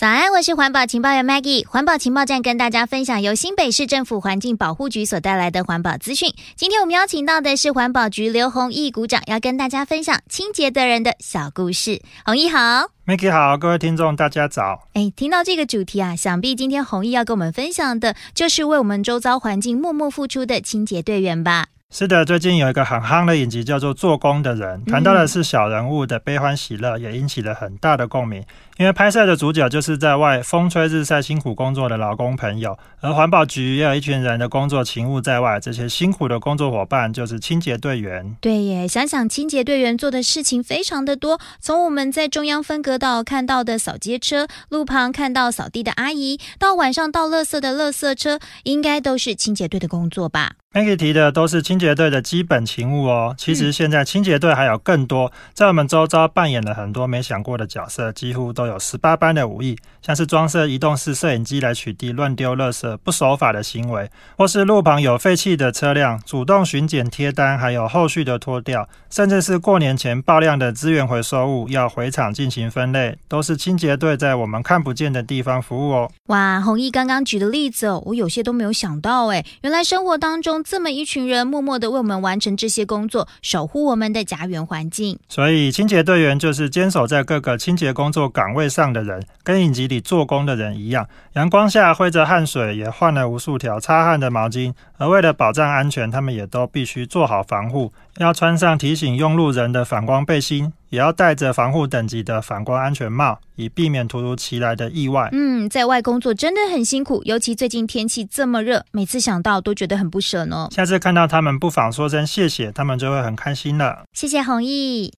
早安，我是环保情报员 Maggie。环保情报站跟大家分享由新北市政府环境保护局所带来的环保资讯。今天我们邀请到的是环保局刘弘毅股长，要跟大家分享清洁的人的小故事。弘毅好。 Maggie 好，各位听众大家早。 听到这个主题啊，想必今天弘毅要跟我们分享的就是为我们周遭环境默默付出的清洁队员吧。 是的，最近有一个很夯的影集叫做《做工的人》，谈到的是小人物的悲欢喜乐，也引起了很大的共鸣。因为拍摄的主角就是在外风吹日晒辛苦工作的劳工朋友，而环保局也有一群人的工作勤务在外，这些辛苦的工作伙伴就是清洁队员。 对耶，想想清洁队员做的事情非常的多，从我们在中央分隔岛看到的扫街车，路旁看到扫地的阿姨，到晚上倒垃圾的垃圾车，应该都是清洁队的工作吧。 Maggie 提的都是清洁队的基本勤务哦。其实现在清洁队还有更多，在我们周遭扮演了很多没想过的角色，几乎都有18般的武艺，像是装设移动式摄影机来取缔乱丢垃圾不守法的行为，或是路旁有废弃的车辆主动巡检贴单，还有后续的拖吊，甚至是过年前爆量的资源回收物要回厂进行分类，都是清洁队在我们看不见的地方服务哦。 哇，弘毅刚刚举的例子我有些都没有想到原来生活当中这么一群人默默的为我们完成这些工作，守护我们的家园环境。 所以清洁队员就是坚守在各个清洁工作岗位上的人，跟影集里做工的人一样，阳光下挥着汗水，也换了无数条擦汗的毛巾，而为了保障安全，他们也都必须做好防护，要穿上提醒用路人的反光背心，也要戴着防护等级的反光安全帽，以避免突如其来的意外。 在外工作真的很辛苦，尤其最近天气这么热，每次想到都觉得很不舍呢。 下次看到他们不妨说声谢谢，他们就会很开心了。 谢谢弘毅。